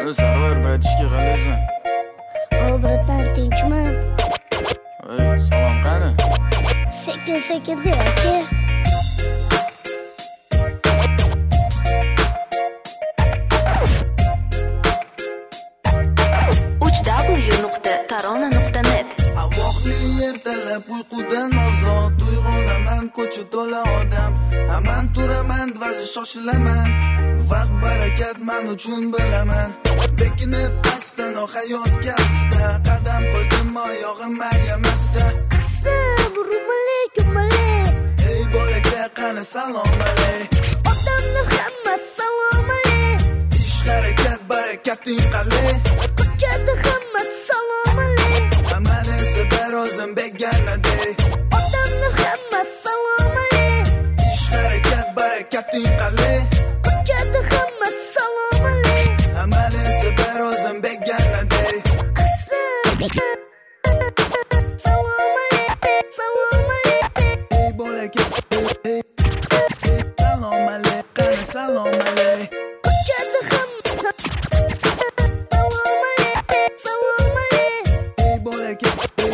Sarvar, bratishka qalaysan? Bratan, tinchman? Salom qani? Sekin de aka. www.tarona.net Avoqli ertalab uyqudan ozod uyg'onaman, ko'cha to'la odam. Hamon turaman, vazi shoshilaman. Vaqt barakat men uchun bilaman. Bekinib astan o hayot kasta, qadam qo'ydim oyog'im ayamasda. Assalomu alaykum. Ey bolaka, qani salom alay. Odamni hamma salom alay. Ish harakat barakating qalay. Ko'chada hamma salom alay. Aman esa bir o'zim beganaday. Odamni hamma salom alay. Ish harakat barakating qalay. Ko'chada hamma salom alay. Aman esa bir o'zim beganaday. Ey bolaka, salom alay, qani salom alay. Ko'chada hamma salom alay. Ey bolaka,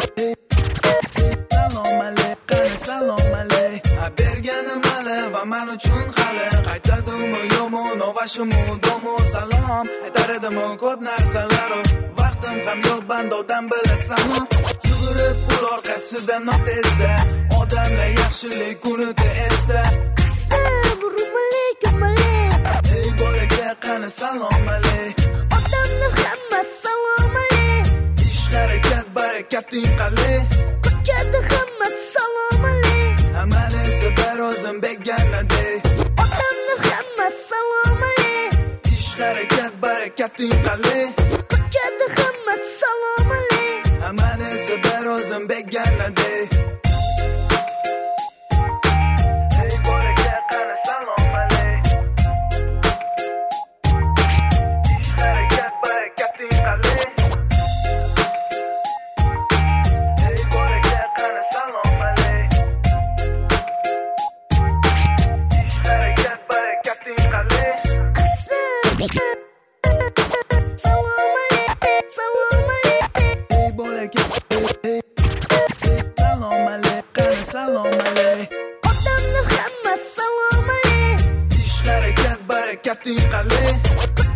salom alay, qani salom alay. Berganim hali va men uchun hali, qaytadimi yomon ovashimu domo salom. Aytar edim ko'p narsalar, vaqtim ham yo'q bandodan bilasanmi? Yugurib pul orqasidan notezda, odamlar yaxshilik kunida esa. Assalomu alaykum. Ey bolaka, qani salom alay. Odamni hamma salom alay. Ish harakat barakating qalay. Ko'chada hamma salom alay. Aman esa bir o'zim beganaday. Odamni hamma salom alay. Ish harakat barakating qalay. Ko'chada hamma salom alay. Aman esa bir o'zim beganaday. Ey bolaka, qani salom alay. Ish harakat barakating qalay. Ey bolaka, qani salom alay. Ish harakat barakating qalay. Salom alay. Ey bolaka, salom alay, qani salom alay. Odamni hamma salom alay. Ish harakat barakating qalay.